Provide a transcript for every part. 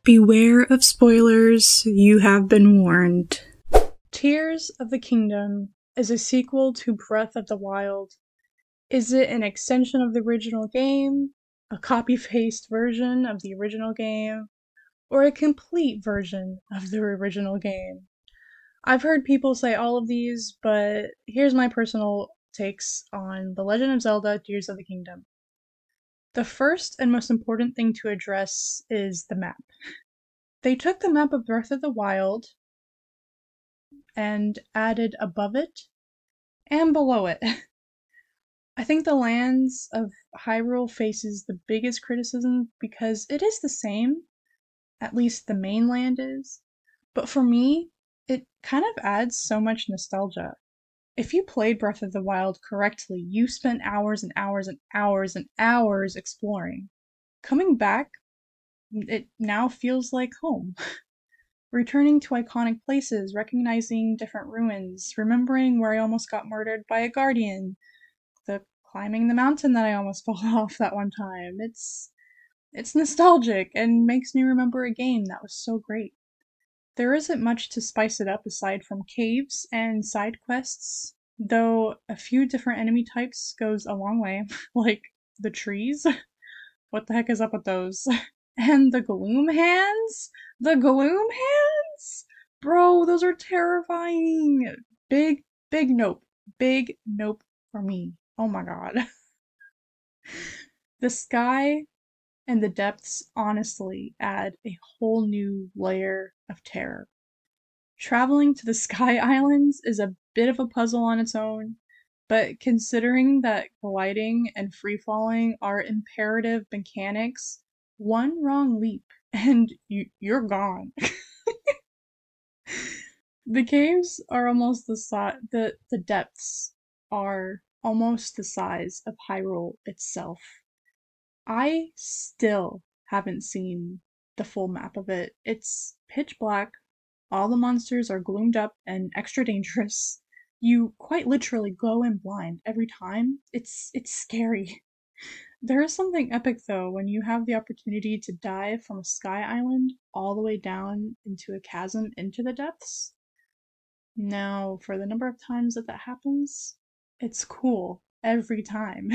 Beware of spoilers, you have been warned. Tears of the Kingdom is a sequel to Breath of the Wild. Is it an extension of the original game, a copy-paste version of the original game, or a complete version of the original game? I've heard people say all of these, but here's my personal takes on The Legend of Zelda: Tears of the Kingdom. The first and most important thing to address is the map. They took the map of Breath of the Wild and added above it and below it. I think the lands of Hyrule faces the biggest criticism because it is the same, at least the mainland is, but for me, it kind of adds so much nostalgia. If you played Breath of the Wild correctly, you spent hours and hours and hours and hours exploring. Coming back, it now feels like home. Returning to iconic places, recognizing different ruins, remembering where I almost got murdered by a guardian, the climbing the mountain that I almost fell off that one time. It's nostalgic and makes me remember a game that was so great. There isn't much to spice it up aside from caves and side quests, though a few different enemy types goes a long way, like the trees. What the heck is up with those? And the Gloom Hands? The Gloom Hands? Bro, those are terrifying. Big nope. Big nope for me. Oh my god. The sky and the depths honestly add a whole new layer of terror. Traveling to the Sky Islands is a bit of a puzzle on its own, but considering that gliding and free falling are imperative mechanics, one wrong leap and you're gone. The caves are almost the depths are almost the size of Hyrule itself. I still haven't seen the full map of it. It's pitch black, all the monsters are gloomed up and extra dangerous. You quite literally go in blind every time. It's scary. There is something epic though when you have the opportunity to dive from a sky island all the way down into a chasm into the depths. Now, for the number of times that happens, it's cool every time.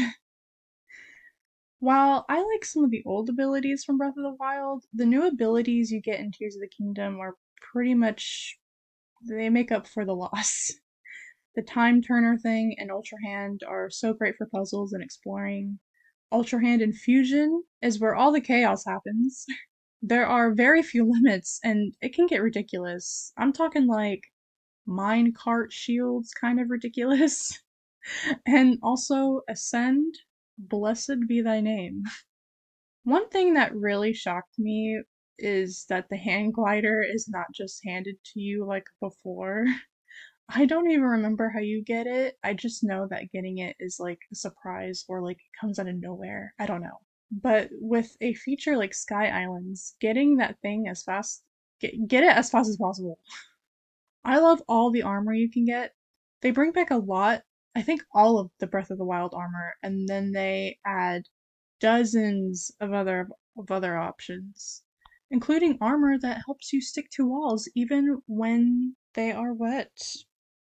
While I like some of the old abilities from Breath of the Wild, the new abilities you get in Tears of the Kingdom are pretty much they make up for the loss. The Time Turner thing and Ultra Hand are so great for puzzles and exploring. Ultra Hand Infusion is where all the chaos happens. There are very few limits, and it can get ridiculous. I'm talking like minecart shields kind of ridiculous. And also Ascend, blessed be thy name. One thing that really shocked me is that the hand glider is not just handed to you like before. I don't even remember how you get it. I just know that getting it is like a surprise or like it comes out of nowhere. I don't know. But with a feature like Sky Islands, getting that thing as fast get it as fast as possible. I love all the armor you can get. They bring back a lot. I think all of the Breath of the Wild armor, and then they add dozens of other options, including armor that helps you stick to walls even when they are wet.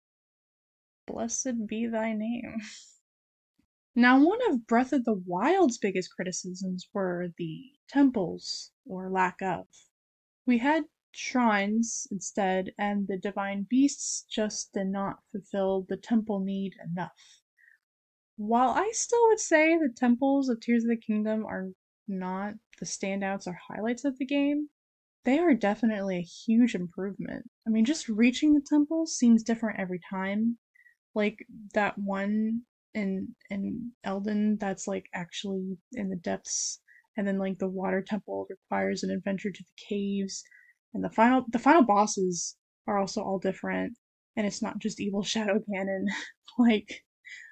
Blessed be thy name. Now, one of Breath of the Wild's biggest criticisms were the temples, or lack of. We had shrines instead, and the divine beasts just did not fulfill the temple need enough. While I still would say the temples of Tears of the Kingdom are not the standouts or highlights of the game, they are definitely a huge improvement. I mean, just reaching the temple seems different every time. Like that one in Elden that's like actually in the depths, and then like the water temple requires an adventure to the caves, and the final bosses are also all different, and it's not just evil Shadow Ganon. Like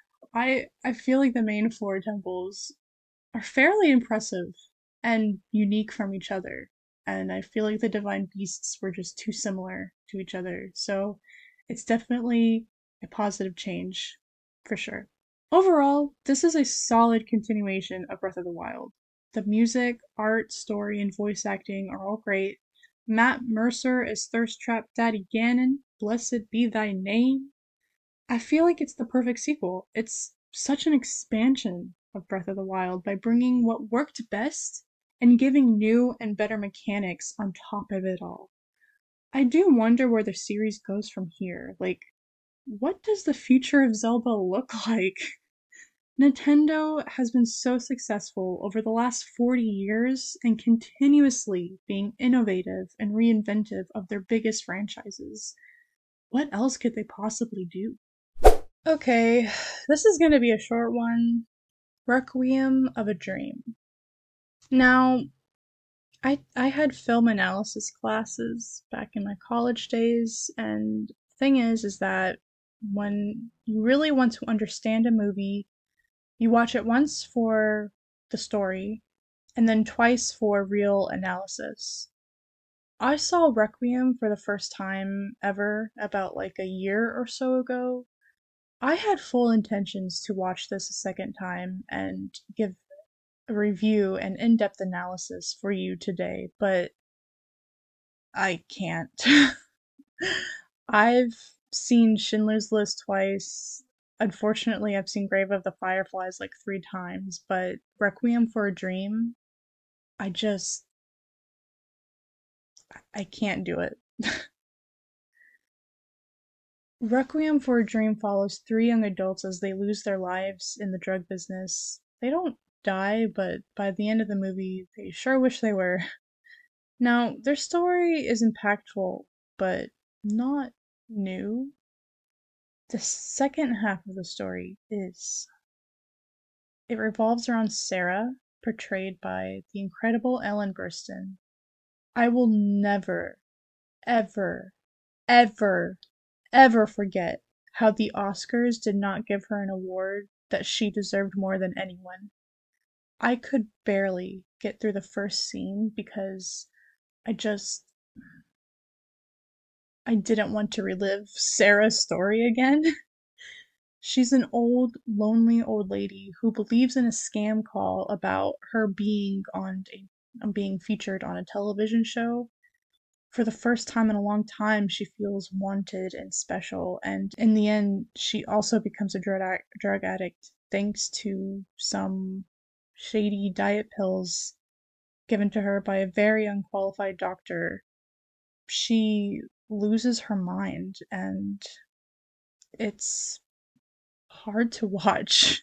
I feel like the main four temples are fairly impressive and unique from each other, and I feel like the divine beasts were just too similar to each other. So it's definitely a positive change for sure. Overall, this is a solid continuation of Breath of the Wild. The music, art, story, and voice acting are all great. Matt Mercer as Thirst Trap Daddy Ganon. Blessed be thy name. I feel like it's the perfect sequel. It's such an expansion of Breath of the Wild by bringing what worked best and giving new and better mechanics on top of it all. I do wonder where the series goes from here. Like, what does the future of Zelda look like? Nintendo has been so successful over the last 40 years and continuously being innovative and reinventive of their biggest franchises. What else could they possibly do? Okay, this is going to be a short one. Requiem of a Dream. Now, I had film analysis classes back in my college days, and the thing is that when you really want to understand a movie, you watch it once for the story and then twice for real analysis. I saw Requiem for the first time ever about like a year or so ago. I had full intentions to watch this a second time and give a review and in depth analysis for you today, but I can't. I've seen Schindler's List twice. Unfortunately, I've seen Grave of the Fireflies like 3 times, but Requiem for a Dream, I just, I can't do it. Requiem for a Dream follows 3 young adults as they lose their lives in the drug business. They don't die, but by the end of the movie, they sure wish they were. Now, their story is impactful, but not new. The second half of the story is. It revolves around Sarah, portrayed by the incredible Ellen Burstyn. I will never, ever, ever, ever forget how the Oscars did not give her an award that she deserved more than anyone. I could barely get through the first scene because I just I didn't want to relive Sarah's story again. She's an old, lonely old lady who believes in a scam call about her being featured on a television show. For the first time in a long time, she feels wanted and special, and in the end, she also becomes a drug addict thanks to some shady diet pills given to her by a very unqualified doctor. She loses her mind, and it's hard to watch.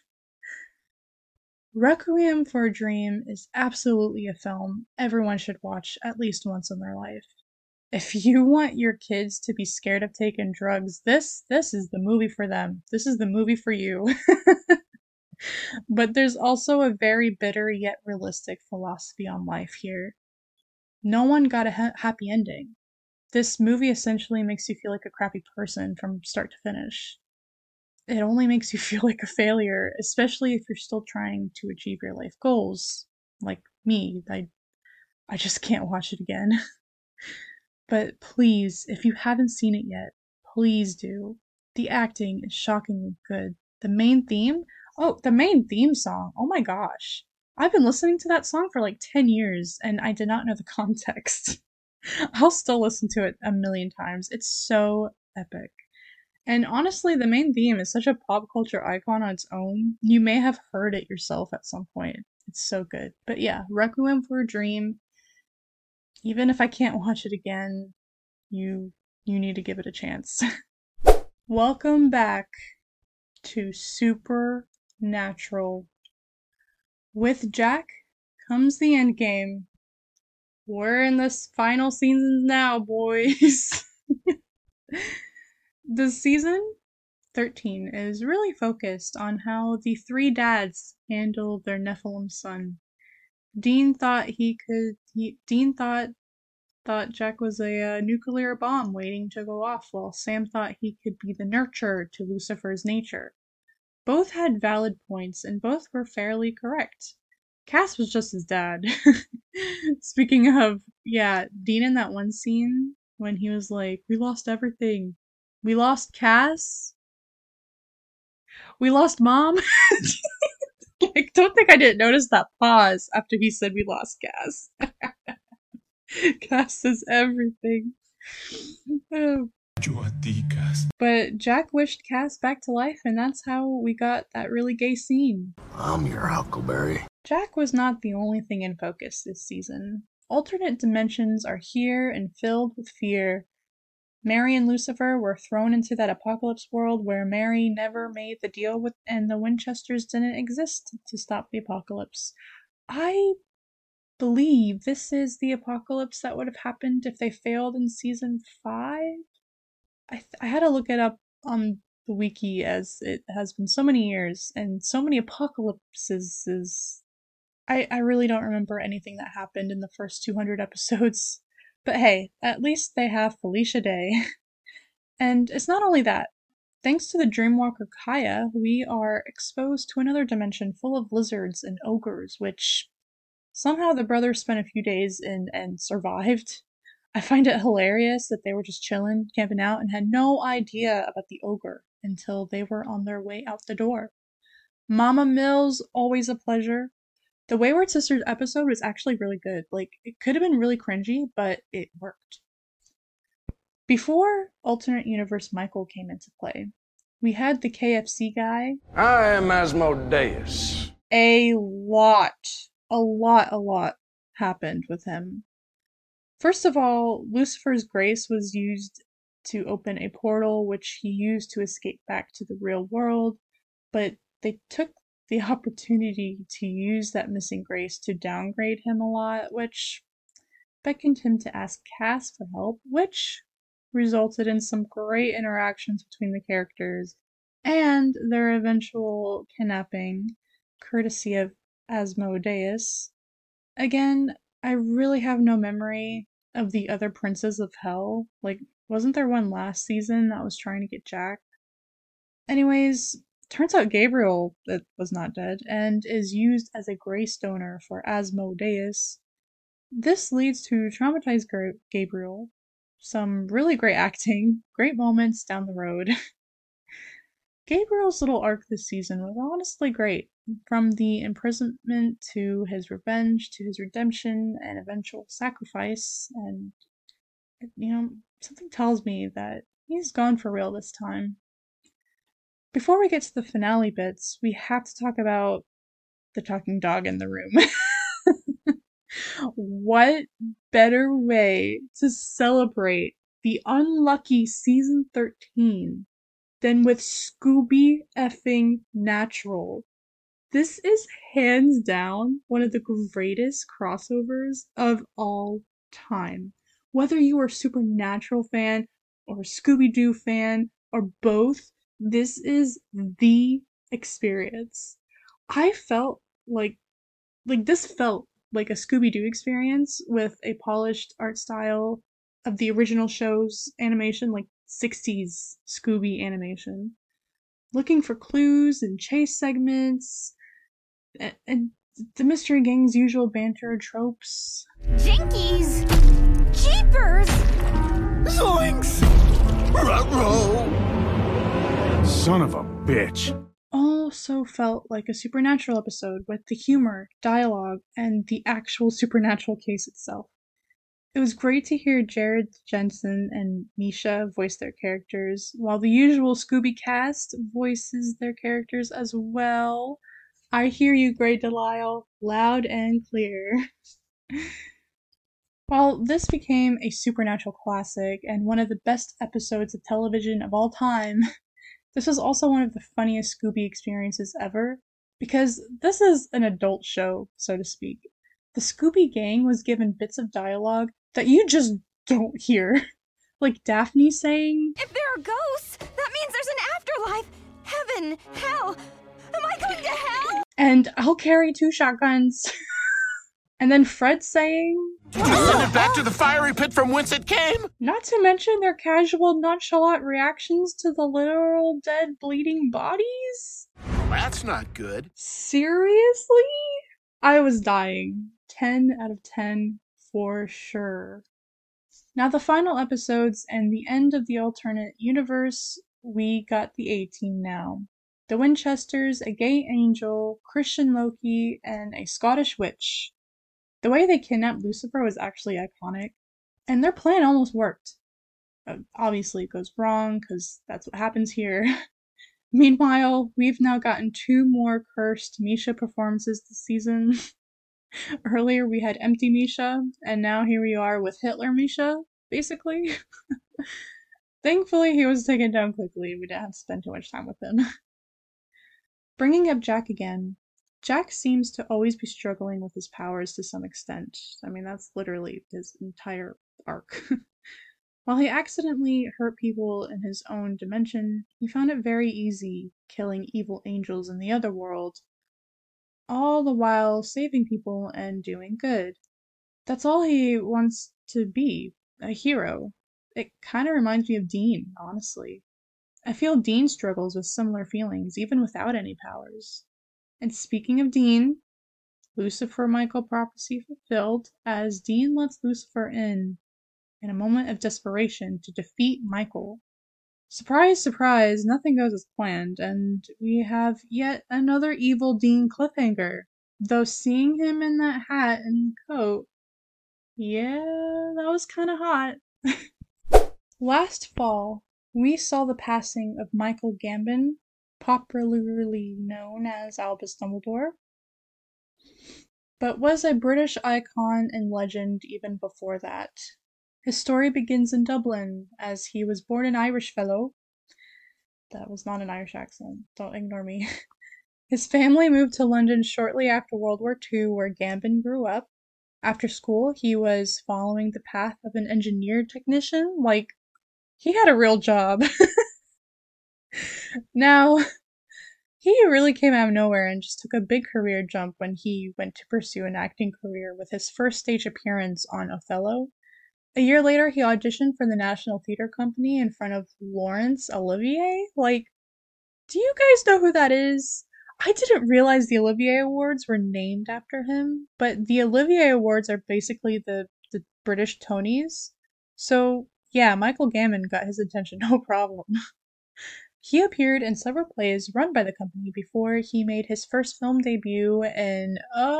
Requiem for a Dream is absolutely a film everyone should watch at least once in their life. If you want your kids to be scared of taking drugs, this is the movie for them. This is the movie for you. But there's also a very bitter yet realistic philosophy on life here. No one got a happy ending. This movie essentially makes you feel like a crappy person from start to finish. It only makes you feel like a failure, especially if you're still trying to achieve your life goals. Like me, I just can't watch it again. But please, if you haven't seen it yet, please do. The acting is shockingly good. The main theme song. Oh my gosh. I've been listening to that song for like 10 years and I did not know the context. I'll still listen to it a million times. It's so epic. And honestly, the main theme is such a pop culture icon on its own. You may have heard it yourself at some point. It's so good. But yeah, Requiem for a Dream, even if I can't watch it again, you need to give it a chance. Welcome back to Supernatural. With Jack comes the end game. We're in this final season now, boys. The season 13 is really focused on how the 3 dads handle their Nephilim son. Dean thought Jack was a nuclear bomb waiting to go off, while Sam thought he could be the nurturer to Lucifer's nature. Both had valid points, and both were fairly correct. Cass was just his dad. Speaking of, yeah, Dean in that one scene when he was like, "We lost everything. We lost Cass. We lost Mom." Like, don't think I didn't notice that pause after he said we lost Cass. Cass is everything. Oh. But Jack wished Cass back to life, and that's how we got that really gay scene. I'm your Huckleberry. Jack was not the only thing in focus this season. Alternate dimensions are here and filled with fear. Mary and Lucifer were thrown into that apocalypse world where Mary never made the deal with, and the Winchesters didn't exist to stop the apocalypse. I believe this is the apocalypse that would have happened if they failed in season 5. I had to look it up on the wiki as it has been so many years and so many apocalypses. I really don't remember anything that happened in the first 200 episodes. But hey, at least they have Felicia Day. And it's not only that. Thanks to the Dreamwalker Kaya, we are exposed to another dimension full of lizards and ogres, which somehow the brothers spent a few days in and survived. I find it hilarious that they were just chilling, camping out, and had no idea about the ogre until they were on their way out the door. Mama Mills, always a pleasure. The Wayward Sisters episode was actually really good. Like, it could have been really cringy, but it worked. Before Alternate Universe Michael came into play, we had the KFC guy. I am Asmodeus. A lot happened with him. First of all, Lucifer's grace was used to open a portal which he used to escape back to the real world, but they took the opportunity to use that missing grace to downgrade him a lot, which beckoned him to ask Cass for help, which resulted in some great interactions between the characters and their eventual kidnapping, courtesy of Asmodeus. Again, I really have no memory of the other princes of hell. Like, wasn't there one last season that was trying to get Jack? Anyways, turns out Gabriel was not dead and is used as a grace donor for Asmodeus. This leads to traumatized Gabriel, some really great acting, great moments down the road. Gabriel's little arc this season was honestly great. From the imprisonment to his revenge to his redemption and eventual sacrifice, and something tells me that he's gone for real this time. Before we get to the finale bits, we have to talk about the talking dog in the room. What better way to celebrate the unlucky season 13 than with Scooby effing Natural? This is hands down one of the greatest crossovers of all time. Whether you are a Supernatural fan or a Scooby-Doo fan or both, this is the experience. I felt like this felt like a Scooby-Doo experience with a polished art style of the original show's animation, like 60s Scooby animation. Looking for clues and chase segments, and the Mystery Gang's usual banter tropes. Jinkies! Jeepers! Zoinks! Ruh-roh! Son of a bitch. Also felt like a Supernatural episode with the humor, dialogue, and the actual supernatural case itself. It was great to hear Jared Jensen and Misha voice their characters, while the usual Scooby cast voices their characters as well. I hear you, Grey Delisle, loud and clear. While this became a Supernatural classic and one of the best episodes of television of all time, this was also one of the funniest Scooby experiences ever, because this is an adult show, so to speak. The Scooby Gang was given bits of dialogue that you just don't hear. Like Daphne saying, If there are ghosts, that means there's an afterlife! Heaven! Hell! Am I going to hell? and I'll carry 2 shotguns. And then Fred saying, Send it back to the fiery pit from whence it came! not to mention their casual, nonchalant reactions to the literal dead, bleeding bodies? That's not good. Seriously? I was dying. 10 out of 10 for sure. Now, the final episodes and the end of the alternate universe, we got the A-Team now. The Winchesters, a gay angel, Christian Loki, and a Scottish witch. The way they kidnapped Lucifer was actually iconic, and their plan almost worked. Obviously, it goes wrong, because that's what happens here. Meanwhile, we've now gotten 2 more cursed Misha performances this season. Earlier we had Empty Misha, and now here we are with Hitler Misha, basically. Thankfully, he was taken down quickly. We didn't have to spend too much time with him. Bringing up Jack again, Jack seems to always be struggling with his powers to some extent. I mean, that's literally his entire arc. While he accidentally hurt people in his own dimension, he found it very easy killing evil angels in the other world, all the while saving people and doing good. That's all he wants to be, a hero. It kind of reminds me of Dean, honestly. I feel Dean struggles with similar feelings, even without any powers. And speaking of Dean, Lucifer Michael prophecy fulfilled, as Dean lets Lucifer in a moment of desperation, to defeat Michael. Surprise, surprise, nothing goes as planned, and we have yet another evil Dean cliffhanger. Though seeing him in that hat and coat, yeah, that was kind of hot. Last fall, we saw the passing of Michael Gambon, popularly known as Albus Dumbledore, but was a British icon and legend even before that. His story begins in Dublin, as he was born an Irish fellow. That was not an Irish accent, don't ignore me. His family moved to London shortly after World War II, where Gambon grew up. After school, he was following the path of an engineer technician. Like, he had a real job. Now, he really came out of nowhere and just took a big career jump when he went to pursue an acting career with his first stage appearance on Othello. A year later, he auditioned for the National Theatre Company in front of Laurence Olivier. Like, do you guys know who that is? I didn't realize the Olivier Awards were named after him, but the Olivier Awards are basically the British Tonys. So, yeah, Michael Gambon got his attention, no problem. He appeared in several plays run by the company before he made his first film debut in,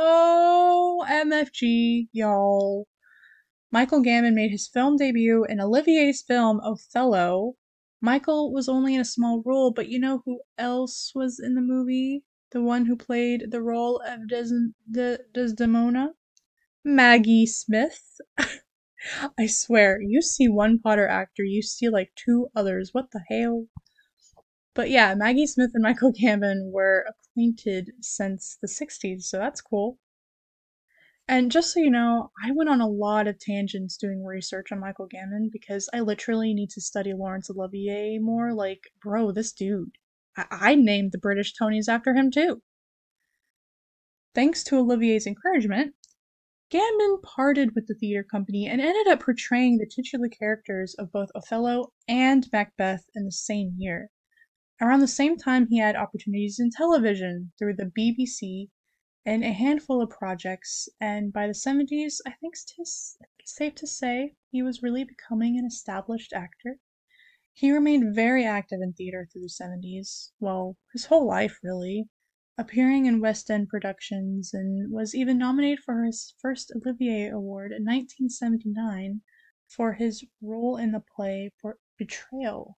MFG, y'all. Michael Gambon made his film debut in Olivier's film Othello. Michael was only in a small role, but you know who else was in the movie? The one who played the role of Desdemona? Maggie Smith. I swear, you see one Potter actor, you see like 2 others. What the hell? But yeah, Maggie Smith and Michael Gambon were acquainted since the 60s, so that's cool. And just so you know, I went on a lot of tangents doing research on Michael Gambon because I literally need to study Laurence Olivier more. Like, bro, this dude. I named the British Tonys after him too. Thanks to Olivier's encouragement, Gambon parted with the theater company and ended up portraying the titular characters of both Othello and Macbeth in the same year. Around the same time, he had opportunities in television through the BBC and a handful of projects, and by the 70s, I think it's safe to say he was really becoming an established actor. He remained very active in theater through the 70s, well, his whole life really, appearing in West End productions, and was even nominated for his first Olivier Award in 1979 for his role in the play Betrayal.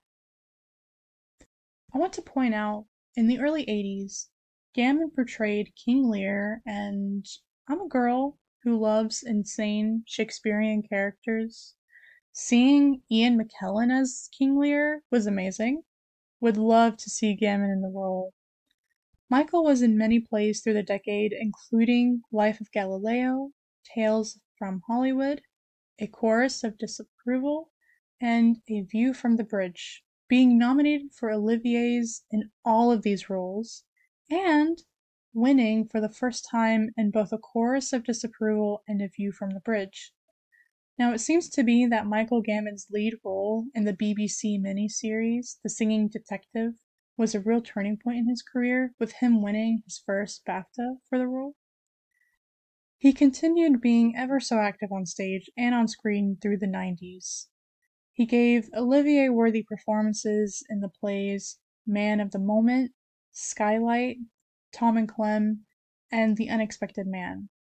I want to point out, in the early 80s, Gambon portrayed King Lear, and I'm a girl who loves insane Shakespearean characters. Seeing Ian McKellen as King Lear was amazing. Would love to see Gambon in the role. Michael was in many plays through the decade, including Life of Galileo, Tales from Hollywood, A Chorus of Disapproval, and A View from the Bridge, being nominated for Olivier's in all of these roles, and winning for the first time in both A Chorus of Disapproval and A View from the Bridge. Now, it seems to be that Michael Gambon's lead role in the BBC miniseries The Singing Detective was a real turning point in his career, with him winning his first BAFTA for the role. He continued being ever so active on stage and on screen through the 90s. He gave Olivier-worthy performances in the plays Man of the Moment, Skylight, Tom and Clem, and The Unexpected Man.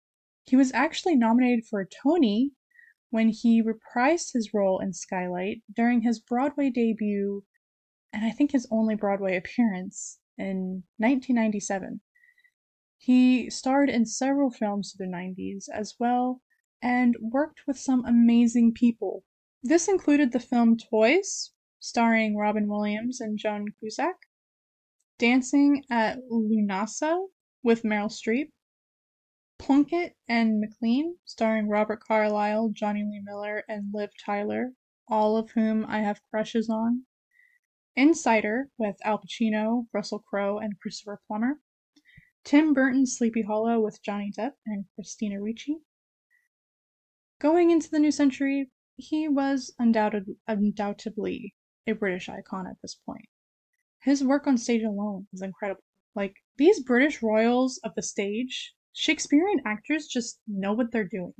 He was actually nominated for a Tony when he reprised his role in Skylight during his Broadway debut, and I think his only Broadway appearance, in 1997. He starred in several films through the 90s as well, and worked with some amazing people. This included the film Toys, starring Robin Williams and Joan Cusack, Dancing at Lunasa with Meryl Streep, Plunkett and McLean, starring Robert Carlyle, Johnny Lee Miller, and Liv Tyler, all of whom I have crushes on. Insider with Al Pacino, Russell Crowe, and Christopher Plummer. Tim Burton's Sleepy Hollow with Johnny Depp and Christina Ricci. Going into the new century, he was undoubtedly a British icon at this point. His work on stage alone is incredible. Like, these British royals of the stage, Shakespearean actors just know what they're doing.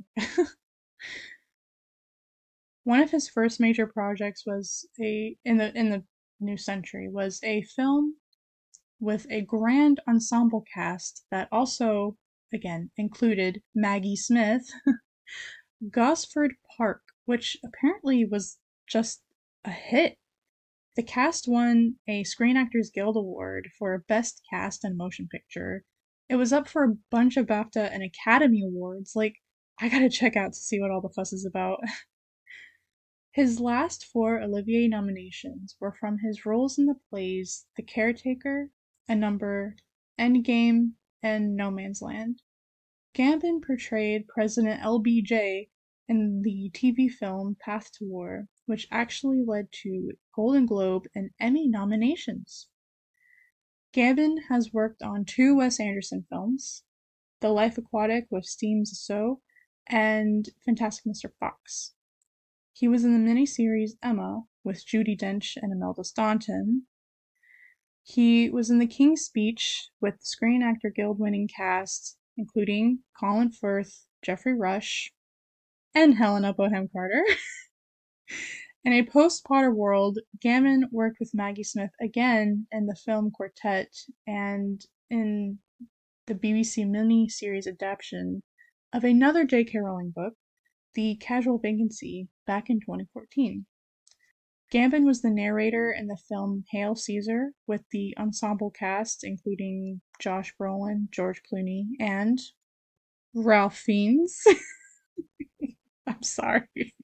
One of his first major projects was in the new century was a film with a grand ensemble cast that also, again, included Maggie Smith, Gosford Park, which apparently was just a hit. The cast won a Screen Actors Guild Award for Best Cast in Motion Picture. It was up for a bunch of BAFTA and Academy Awards. Like, I gotta check out to see what all the fuss is about. His last 4 Olivier nominations were from his roles in the plays The Caretaker, A Number, Endgame, and No Man's Land. Gambon portrayed President LBJ in the TV film Path to War, which actually led to Golden Globe and Emmy nominations. Gambon has worked on 2 Wes Anderson films, The Life Aquatic with Steve Zissou and Fantastic Mr. Fox. He was in the miniseries Emma with Judi Dench and Imelda Staunton. He was in The King's Speech with the Screen Actor Guild winning cast, including Colin Firth, Geoffrey Rush, and Helena Bonham Carter. In a post-Potter world, Gambon worked with Maggie Smith again in the film Quartet and in the BBC mini-series adaptation of another J.K. Rowling book, The Casual Vacancy, back in 2014. Gambon was the narrator in the film Hail Caesar with the ensemble cast including Josh Brolin, George Clooney, and Ralph Fiennes. I'm sorry.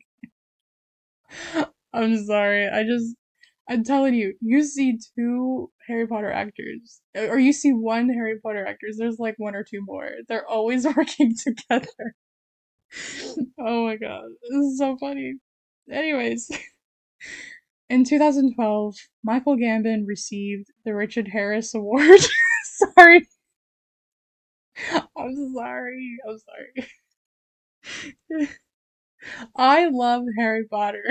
I'm sorry. I'm telling you, you see 2 Harry Potter actors, or you see 1 Harry Potter actors, there's like 1 or 2 more. They're always working together. Oh my god, this is so funny. Anyways, in 2012, Michael Gambon received the Richard Harris Award. Sorry. I'm sorry. I love Harry Potter.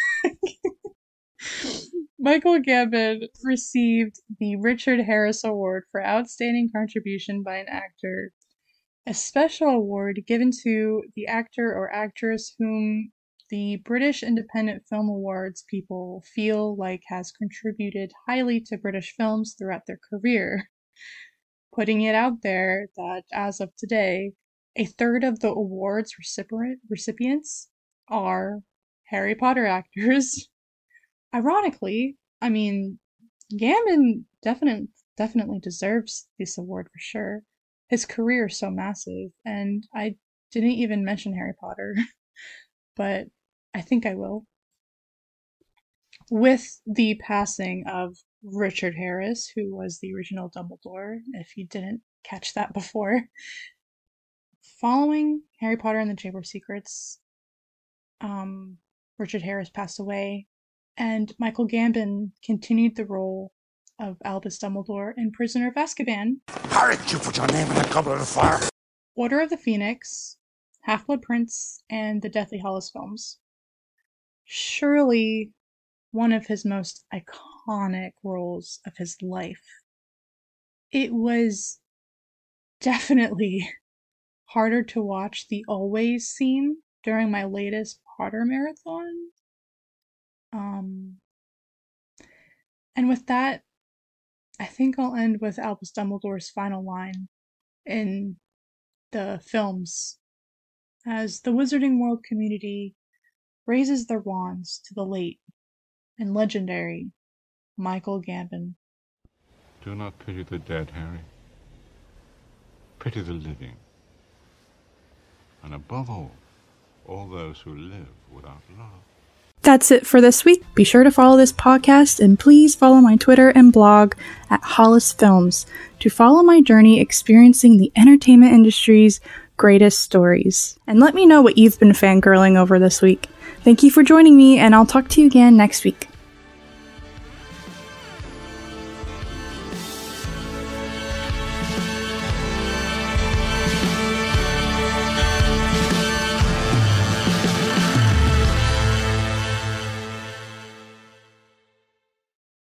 Michael Gambon received the Richard Harris Award for Outstanding Contribution by an Actor, a special award given to the actor or actress whom the British Independent Film Awards people feel like has contributed highly to British films throughout their career. Putting it out there that as of today, a third of the awards recipients are Harry Potter actors. Ironically, I mean, Gambon definitely deserves this award for sure. His career is so massive, and I didn't even mention Harry Potter, but I think I will. With the passing of Richard Harris, who was the original Dumbledore, if you didn't catch that before, following Harry Potter and the Chamber of Secrets, Richard Harris passed away, and Michael Gambon continued the role of Albus Dumbledore in Prisoner of Azkaban. How did you put your name in the goblet of fire? Order of the Phoenix, Half-Blood Prince, and the Deathly Hallows films. Surely one of his most iconic roles of his life. It was definitely harder to watch the Always scene during my latest Potter marathon. And with that, I think I'll end with Albus Dumbledore's final line in the films as the Wizarding World community raises their wands to the late and legendary Michael Gambon. Do not pity the dead, Harry. Pity the living. And above all those who live without love. That's it for this week. Be sure to follow this podcast and please follow my Twitter and blog at Hollis Films to follow my journey experiencing the entertainment industry's greatest stories. And let me know what you've been fangirling over this week. Thank you for joining me, and I'll talk to you again next week.